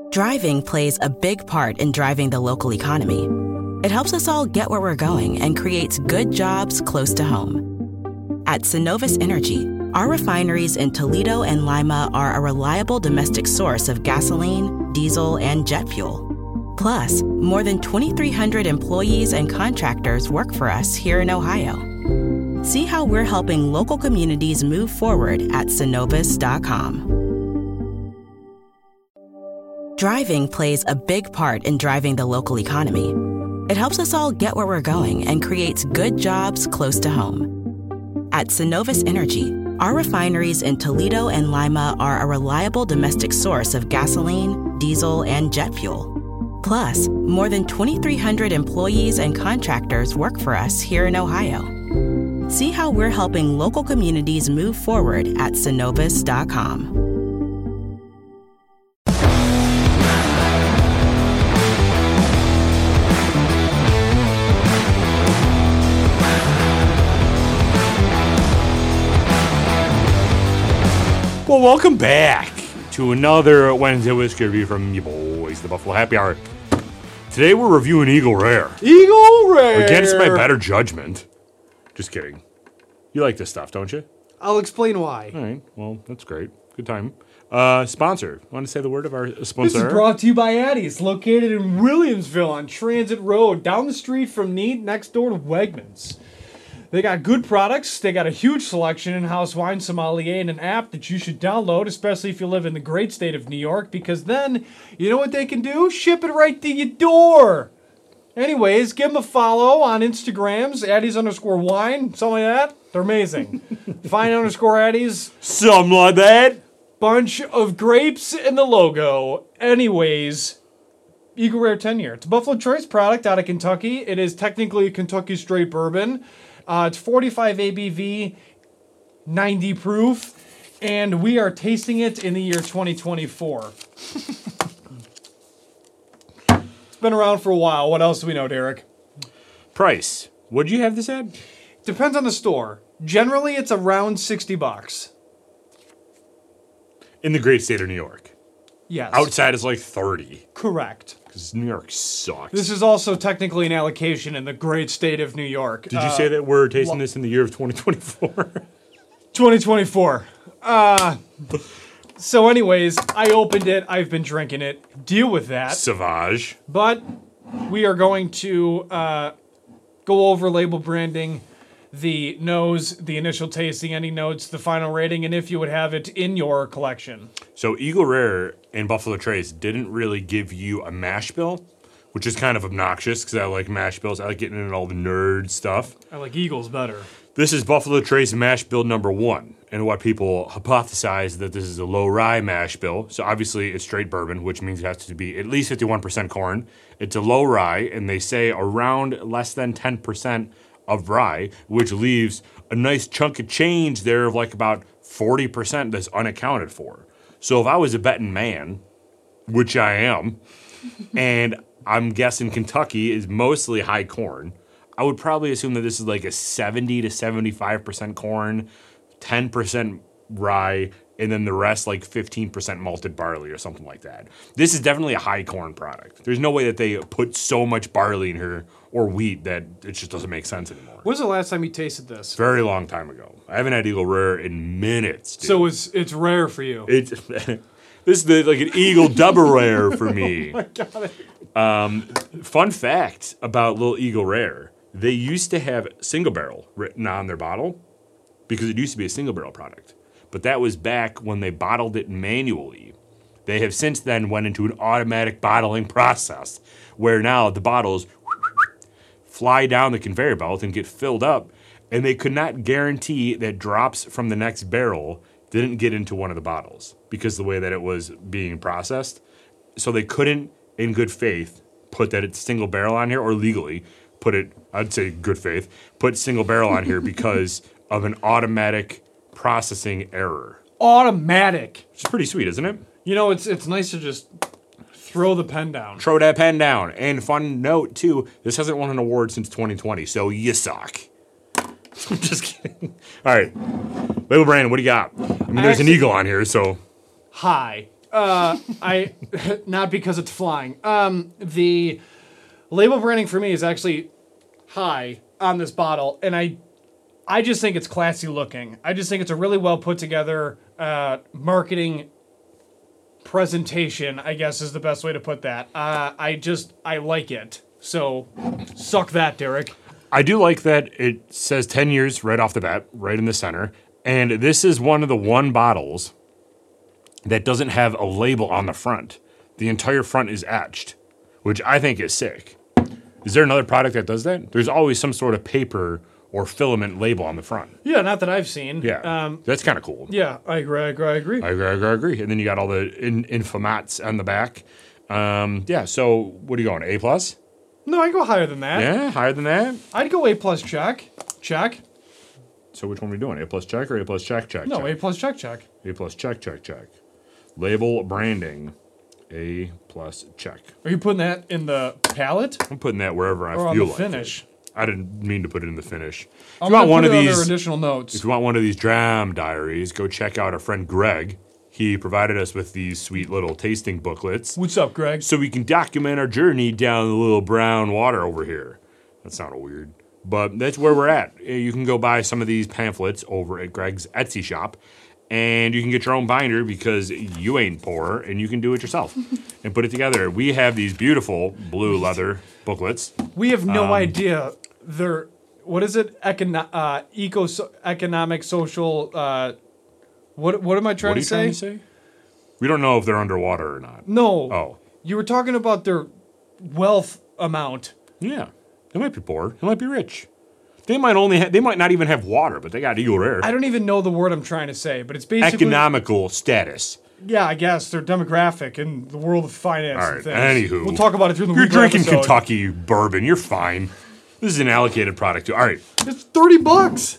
Driving plays a big part in driving the local economy. It helps us all get where we're going and creates good jobs close to home. At Synovus Energy, our refineries in Toledo and Lima are a reliable domestic source of gasoline, diesel, and jet fuel. Plus, more than 2,300 employees and contractors work for us here in Ohio. See how we're helping local communities move forward at Synovus.com. Driving plays a big part in driving the local economy. It helps us all get where we're going and creates good jobs close to home. At Synovus Energy, our refineries in Toledo and Lima are a reliable domestic source of gasoline, diesel, and jet fuel. Plus, more than 2,300 employees and contractors work for us here in Ohio. See how we're helping local communities move forward at Synovus.com. Well, welcome back to another Wednesday Whiskey Review from you boys, the Buffalo Happy Hour. Today we're reviewing Eagle Rare. Eagle Rare! Against my better judgment. Just kidding. You like this stuff, don't you? I'll explain why. All right. Well, that's great. Good time. Sponsor. Want to say the word of our sponsor? This is brought to you by Addie's, located in Williamsville on Transit Road, down the street from Neat, next door to Wegmans. They got good products. They got a huge selection in-house wine sommelier and an app that you should download, especially if you live in the great state of New York, because then, you know what they can do? Ship it right to your door. Anyways, give them a follow on Instagrams, Addies_wine, something like that. They're amazing. Fine_Addies. Something like that. Bunch of grapes in the logo. Anyways, Eagle Rare 10 year. It's a Buffalo Trace product out of Kentucky. It is technically a Kentucky straight bourbon. It's 45 ABV, 90 proof, and we are tasting it in the year 2024. It's been around for a while. What else do we know, Derek? Price. What'd you have this at? Depends on the store. Generally, it's around $60. In the great state of New York. Yes. Outside is like 30. Correct. Because New York sucks. This is also technically an allocation in the great state of New York. Did you say that we're tasting this in the year of 2024? 2024. So anyways, I opened it. I've been drinking it. Deal with that. Sauvage. But we are going to go over label branding, the nose, the initial tasting, any notes, the final rating, and if you would have it in your collection. So Eagle Rare and Buffalo Trace didn't really give you a mash bill, which is kind of obnoxious because I like mash bills. I like getting into all the nerd stuff. I like Eagles better. This is Buffalo Trace mash bill number 1. And what people hypothesize that this is a low rye mash bill. So obviously it's straight bourbon, which means it has to be at least 51% corn. It's a low rye, and they say around less than 10% of rye, which leaves a nice chunk of change there of like about 40% that's unaccounted for. So if I was a betting man, which I am, and I'm guessing Kentucky is mostly high corn, I would probably assume that this is like a 70 to 75% corn, 10% rye, and then the rest like 15% malted barley or something like that. This is definitely a high corn product. There's no way that they put so much barley in here or wheat that it just doesn't make sense anymore. When's the last time you tasted this? Very long time ago. I haven't had Eagle Rare in minutes, dude. So it's rare for you. It's this is like an Eagle double rare for me. I got it. Fun fact about Little Eagle Rare. They used to have single barrel written on their bottle because it used to be a single barrel product. But that was back when they bottled it manually. They have since then went into an automatic bottling process where now the bottles fly down the conveyor belt and get filled up, and they could not guarantee that drops from the next barrel didn't get into one of the bottles because the way that it was being processed. So they couldn't, in good faith, put that it's single barrel on here, or legally put it, I'd say good faith, put single barrel on here because of an automatic processing error. Automatic. Which is pretty sweet, isn't it? You know, it's nice to just throw the pen down. Throw that pen down. And fun note, too, this hasn't won an award since 2020, so you suck. I'm just kidding. All right. Label Brandon, what do you got? I mean, there's an eagle on here, so. High. I not because it's flying. The label branding for me is actually high on this bottle, and I just think it's classy looking. I just think it's a really well put together marketing presentation, I guess is the best way to put that. I like it. So, suck that, Derek. I do like that it says 10 years right off the bat, right in the center. And this is one of the one bottles that doesn't have a label on the front. The entire front is etched, which I think is sick. Is there another product that does that? There's always some sort of paper or filament label on the front. Yeah, not that I've seen. Yeah, that's kind of cool. Yeah, I agree. I agree. And then you got all the infamats on the back. Yeah, so what are you going, A+? No, I go higher than that. Yeah, higher than that? I'd go A+ check. Check. So which one are we doing? A+ check or A+ check? No, check? A+ check. A+ check. Label branding, A+ check. Are you putting that in the palette? I'm putting that wherever I or on feel the like finish? it. I didn't mean to put it in the finish. I'm If you want gonna one put of it these under additional notes. If you want one of these dram diaries, go check out our friend Greg. He provided us with these sweet little tasting booklets What's up, Greg? so we can document our journey down the little brown water over here. That sounded weird, but that's where we're at. You can go buy some of these pamphlets over at Greg's Etsy shop, and you can get your own binder because you ain't poor, and you can do it yourself and put it together. We have these beautiful blue leather booklets. We have no idea. They're, what is it? Economic, social, what am I trying to say? We don't know if they're underwater or not. No. Oh. You were talking about their wealth amount. Yeah. They might be poor. They might be rich. They might not even have water, but they got eagle rare. I don't even know the word I'm trying to say, but it's basically Economical status. Yeah, I guess their demographic in the world of finance. All and right. things. Anywho, we'll talk about it through the you're weekly drinking episode. Kentucky bourbon. You're fine. This is an allocated product too. All right. It's $30.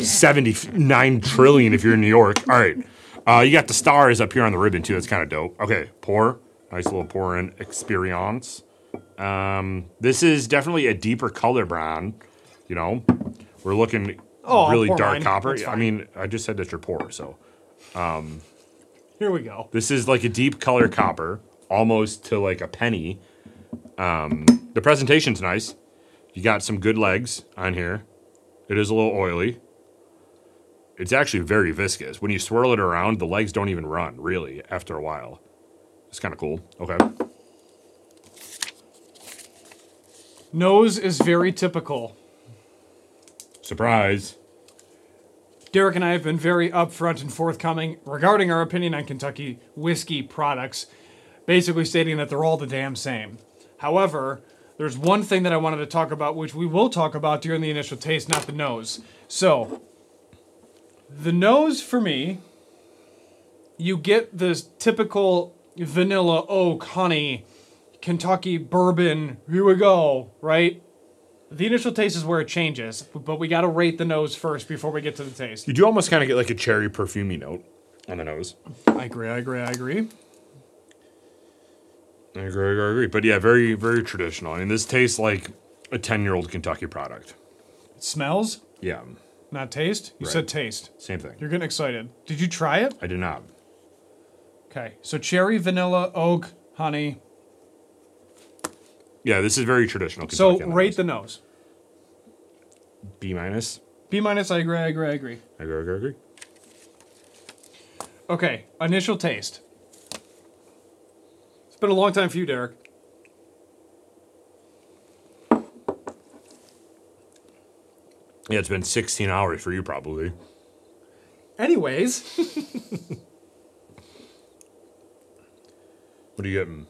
79 trillion if you're in New York. All right. You got the stars up here on the ribbon too. That's kind of dope. Okay. Pour. Nice little pour in experience. This is definitely a deeper color brown. You know, we're looking really pour dark mine. copper. That's I fine. mean, I just said that's your pour. So Here we go. this is like a deep color copper, almost to like a penny. The presentation's nice. You got some good legs on here. It is a little oily. It's actually very viscous. When you swirl it around, the legs don't even run, really, after a while. It's kind of cool. Okay. Nose is very typical. Surprise. Derek and I have been very upfront and forthcoming regarding our opinion on Kentucky whiskey products, basically stating that they're all the damn same. However, there's one thing that I wanted to talk about, which we will talk about during the initial taste, not the nose. So, the nose for me, you get this typical vanilla, oak, honey, Kentucky bourbon, here we go, right? The initial taste is where it changes, but we got to rate the nose first before we get to the taste. You do almost kind of get like a cherry perfumey note on the nose. I agree. I agree. But yeah, very, very traditional. I mean, this tastes like a 10-year-old Kentucky product. It smells, Yeah, not taste. You Right. said taste. same thing. You're getting excited. Did you try it? I did not. Okay, so cherry, vanilla, oak, honey. Yeah, this is very traditional So Kentucky. on rate nose. the nose. B minus. B minus, I agree. I agree. Okay, initial taste. It's been a long time for you, Derek. Yeah, it's been 16 hours for you probably. Anyways, What are you getting?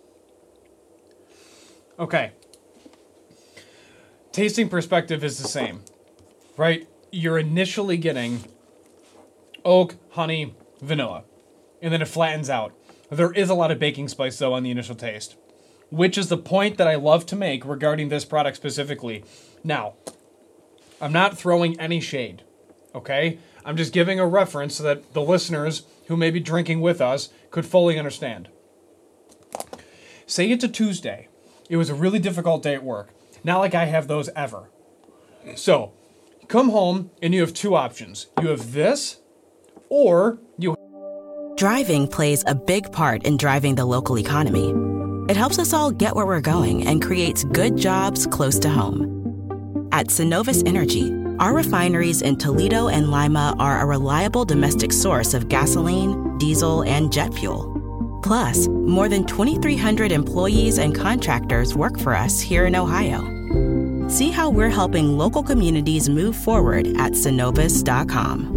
okay. Tasting perspective is the same, right? You're initially getting oak, honey, vanilla, and then it flattens out. There is a lot of baking spice, though, on the initial taste, which is the point that I love to make regarding this product specifically. Now, I'm not throwing any shade, okay? I'm just giving a reference so that the listeners who may be drinking with us could fully understand. Say it's a Tuesday. It was a really difficult day at work. Not like I have those ever. So, you come home and you have two options. You have this, or you Driving plays a big part in driving the local economy. It helps us all get where we're going and creates good jobs close to home. At Synovus Energy, our refineries in Toledo and Lima are a reliable domestic source of gasoline, diesel, and jet fuel. Plus, more than 2,300 employees and contractors work for us here in Ohio. See how we're helping local communities move forward at Synovus.com.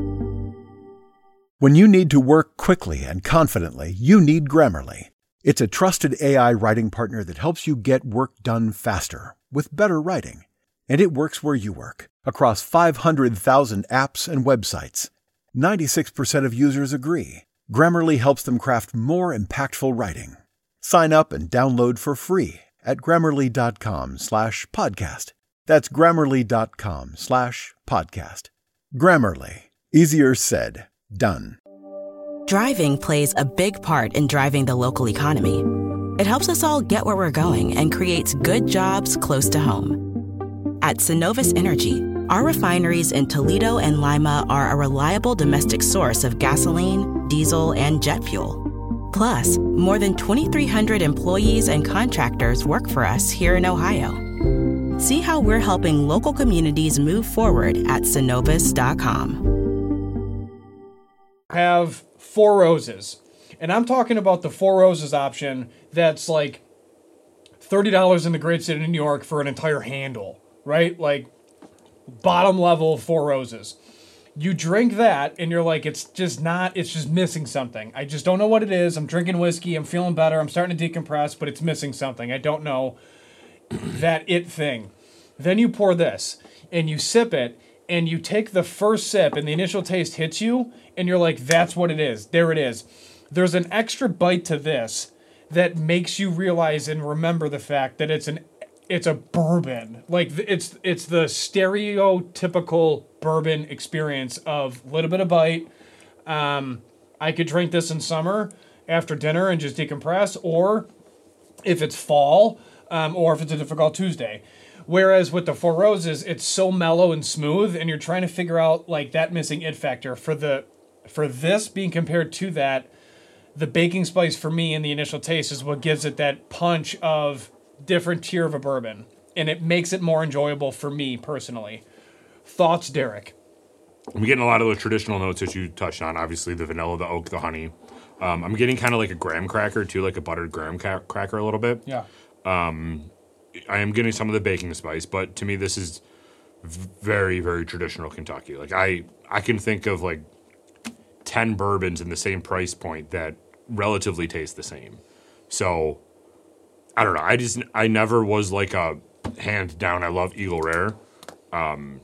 When you need to work quickly and confidently, you need Grammarly. It's a trusted AI writing partner that helps you get work done faster with better writing. And it works where you work, across 500,000 apps and websites. 96% of users agree. Grammarly helps them craft more impactful writing. Sign up and download for free at Grammarly.com/podcast. That's Grammarly.com/podcast. Grammarly. Easier said, done. Driving plays a big part in driving the local economy. It helps us all get where we're going and creates good jobs close to home. At Synovus Energy, our refineries in Toledo and Lima are a reliable domestic source of gasoline, diesel, and jet fuel. Plus, more than 2,300 employees and contractors work for us here in Ohio. See how we're helping local communities move forward at Synovus.com. Have Four Roses. And I'm talking about the Four Roses option that's like $30 in the great city of New York for an entire handle, right? Like bottom level Four Roses. You drink that and you're like, it's just missing something. I just don't know what it is. I'm drinking whiskey. I'm feeling better. I'm starting to decompress, but it's missing something. I don't know that it thing. Then you pour this and you sip it and you take the first sip and the initial taste hits you and you're like, that's what it is. There it is. There's an extra bite to this that makes you realize and remember the fact that it's a bourbon. Like it's the stereotypical bourbon experience of a little bit of bite. I could drink this in summer after dinner and just decompress, or if it's fall, or if it's a difficult Tuesday. Whereas with the Four Roses, it's so mellow and smooth, and you're trying to figure out like that missing it factor for this being compared to that. The baking spice for me in the initial taste is what gives it that punch of different tier of a bourbon, and it makes it more enjoyable for me personally. Thoughts, Derek? I'm getting a lot of the traditional notes that you touched on. Obviously, the vanilla, the oak, the honey. I'm getting kind of like a graham cracker too, like a buttered graham cracker a little bit. Yeah. I am getting some of the baking spice, but to me, this is very, very traditional Kentucky. Like I can think of like 10 bourbons in the same price point that relatively taste the same. So I don't know. I never was like a hand down. I love Eagle Rare. And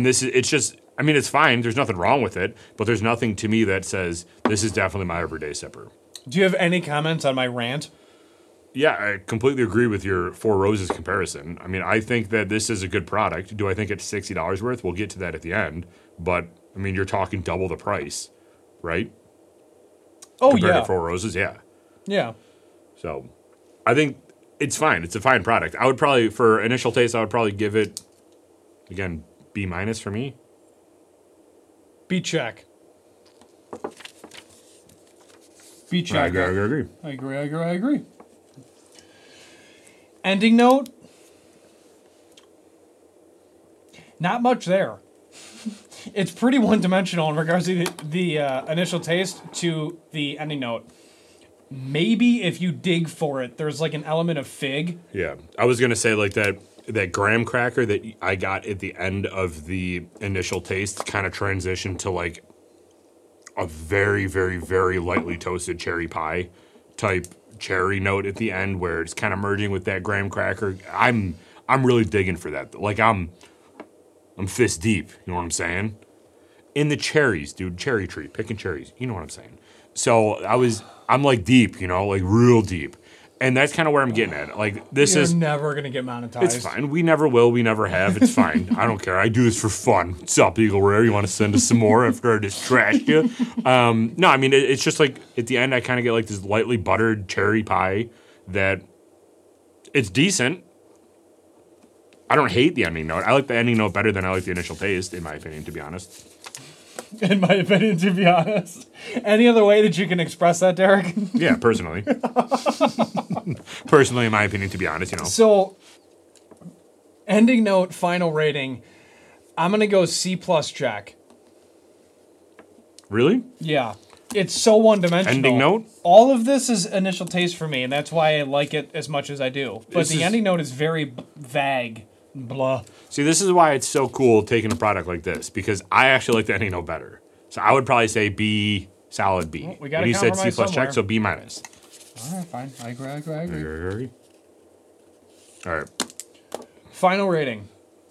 it's fine. There's nothing wrong with it, but there's nothing to me that says this is definitely my everyday sipper. Do you have any comments on my rant? Yeah, I completely agree with your Four Roses comparison. I mean, I think that this is a good product. Do I think it's $60 worth? We'll get to that at the end. But, I mean, you're talking double the price, right? Oh, compared yeah. to Four Roses, yeah. Yeah. So, I think it's fine. It's a fine product. I would probably, for initial taste, I would probably give it, again, B- for me. B check. B check. I agree. I agree. Ending note. Not much there. It's pretty one-dimensional in regards to the initial taste to the ending note. Maybe if you dig for it, there's like an element of fig. Yeah. I was going to say like that graham cracker that I got at the end of the initial taste kind of transitioned to like a very, very, very lightly toasted cherry pie type cherry note at the end where it's kind of merging with that graham cracker. I'm really digging for that. Like I'm fist deep, you know what I'm saying? In the cherries, dude, cherry tree, picking cherries, you know what I'm saying? So I'm like deep, you know, like real deep. And that's kind of where I'm getting at. Like this You're is never gonna get monetized. It's fine. We never will. We never have. It's fine. I don't care. I do this for fun. What's up, Eagle Rare? You want to send us some more after I just trashed you? No, I mean, it's just like at the end, I kind of get like this lightly buttered cherry pie that it's decent. I don't hate the ending note. I like the ending note better than I like the initial taste, in my opinion, to be honest. in my opinion, to be honest. Any other way that you can express that, Derek? Yeah, personally. Personally, in my opinion, to be honest, So, ending note, final rating. I'm going to go C+ check. Really? Yeah. It's so one-dimensional. Ending note? All of this is initial taste for me, and that's why I like it as much as I do. But the ending note is very vague. Blah. See, this is why it's so cool taking a product like this, because I actually like the ending note better. So I would probably say B, solid B. Well, we gotta and you said C+ compromise check, so B-. All right, fine. I agree. All right. Final rating.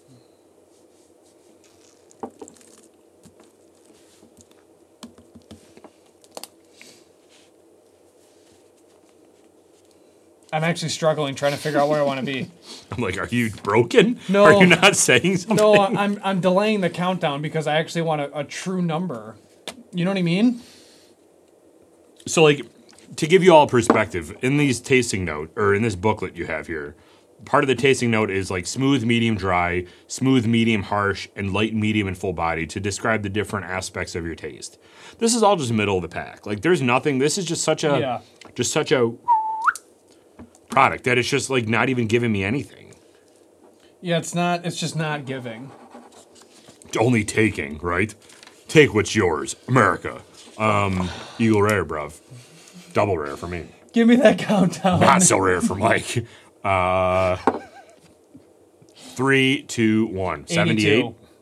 I'm actually struggling trying to figure out where I want to be. I'm like, are you broken? No. Are you not saying something? No, I'm delaying the countdown because I actually want a true number. You know what I mean? So, like, to give you all perspective, in these tasting note, or in this booklet you have here, part of the tasting note is like smooth, medium, dry, smooth, medium, harsh, and light, medium, and full body to describe the different aspects of your taste. This is all just middle of the pack. Like, there's nothing. This is just such a product that it's just like not even giving me anything. Yeah, it's just not giving. It's only taking, right? Take what's yours, America. Eagle Rare, bruv. Double rare for me. Give me that countdown. Not so rare for Mike. 3, 2, 1. 78.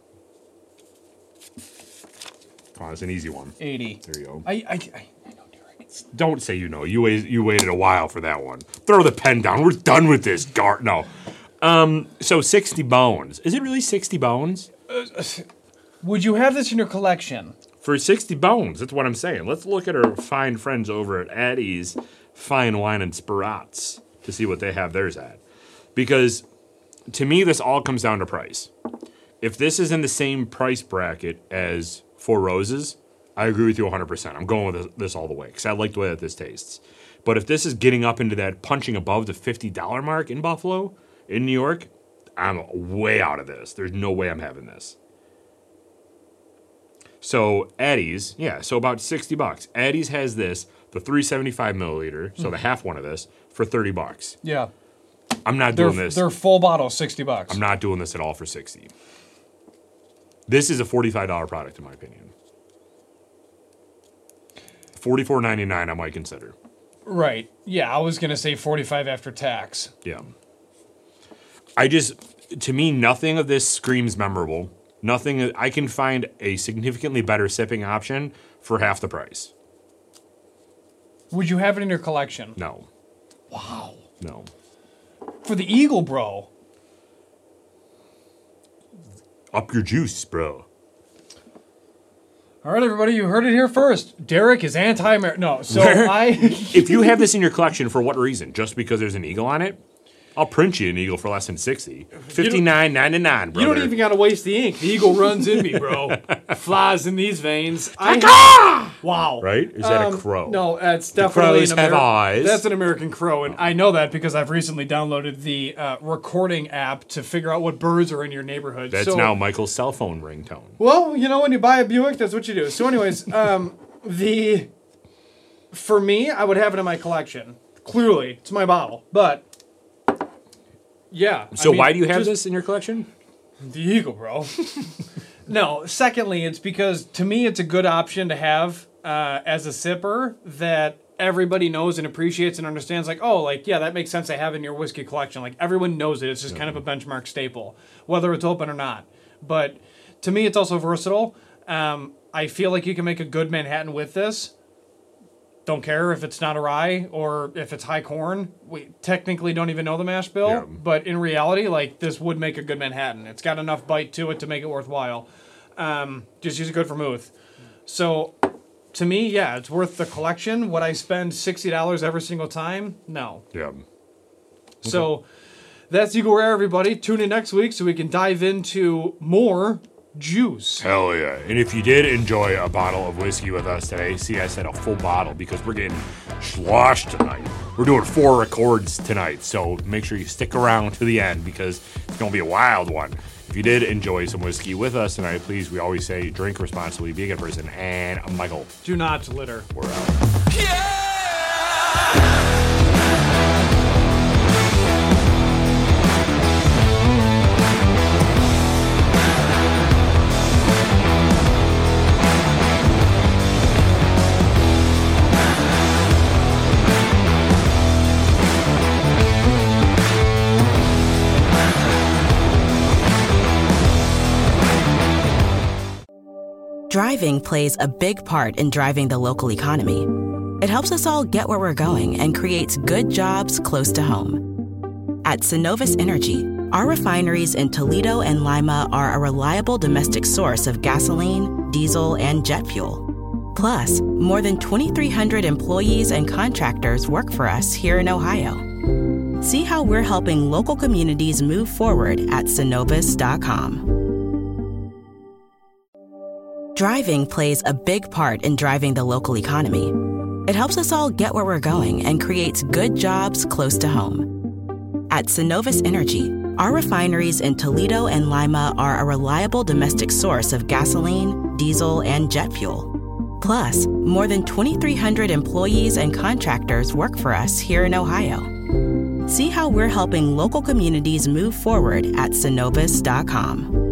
Come on, it's an easy one. 80. There you go. I know, Derek. Don't say you know. You waited a while for that one. Throw the pen down. We're done with this. No. So 60 bones. Is it really 60 bones? Would you have this in your collection? For 60 bones, that's what I'm saying. Let's look at our fine friends over at Addie's Fine Wine and Spirits to see what they have theirs at. Because to me, this all comes down to price. If this is in the same price bracket as Four Roses, I agree with you 100%. I'm going with this all the way because I like the way that this tastes. But if this is getting up into that punching above the $50 mark in Buffalo, in New York, I'm way out of this. There's no way I'm having this. So Addie's, so about $60. Addie's has this, the 375 milliliter, so the half one of this, for $30. Yeah. I'm not doing this. They're full bottle, $60. I'm not doing this at all for $60. This is a $45 product in my opinion. $44.99 I might consider. Right. Yeah, I was gonna say $45 after tax. Yeah. To me, nothing of this screams memorable. Nothing. I can find a significantly better sipping option for half the price. Would you have it in your collection? No. Wow. No. For the Eagle, bro. Up your juice, bro. All right, everybody, you heard it here first. Derek is anti-American. No, so If you have this in your collection, for what reason? Just because there's an eagle on it? I'll print you an eagle for less than $60. $59.99, brother. You don't even got to waste the ink. The eagle runs in me, bro. Flies in these veins. Wow. Right? Is that a crow? No, it's definitely crows have eyes. That's an American crow, and I know that because I've recently downloaded the recording app to figure out what birds are in your neighborhood. That's now Michael's cell phone ringtone. Well, you know, when you buy a Buick, that's what you do. So anyways, for me, I would have it in my collection. Clearly, it's my bottle, but... Yeah. So why do you have this in your collection? The Eagle, bro. No, secondly, it's because to me it's a good option to have as a sipper that everybody knows and appreciates and understands. Like, oh, like, yeah, that makes sense to have in your whiskey collection. Like, everyone knows it. It's just kind of a benchmark staple, whether it's open or not. But to me, it's also versatile. I feel like you can make a good Manhattan with this. Don't care if it's not a rye or if it's high corn. We technically don't even know the mash bill, but in reality, like, this would make a good Manhattan. It's got enough bite to it to make it worthwhile. Just use it good vermouth. So, to me, yeah, it's worth the collection. Would I spend $60 every single time? No. Yeah. Okay. So, that's Eagle Rare, everybody. Tune in next week so we can dive into more juice. Hell yeah. And if you did enjoy a bottle of whiskey with us today, see, I said a full bottle because we're getting sloshed tonight. We're doing 4 records tonight, so make sure you stick around to the end because it's going to be a wild one. If If you did enjoy some whiskey with us tonight, please, we always say, drink responsibly, be a good person, and Michael. Do not litter. We're out. Yeah! Driving plays a big part in driving the local economy. It helps us all get where we're going and creates good jobs close to home. At Synovus Energy, our refineries in Toledo and Lima are a reliable domestic source of gasoline, diesel, and jet fuel. Plus, more than 2,300 employees and contractors work for us here in Ohio. See how we're helping local communities move forward at Synovus.com. Driving plays a big part in driving the local economy. It helps us all get where we're going and creates good jobs close to home. At Synovus Energy, our refineries in Toledo and Lima are a reliable domestic source of gasoline, diesel, and jet fuel. Plus, more than 2,300 employees and contractors work for us here in Ohio. See how we're helping local communities move forward at Synovus.com.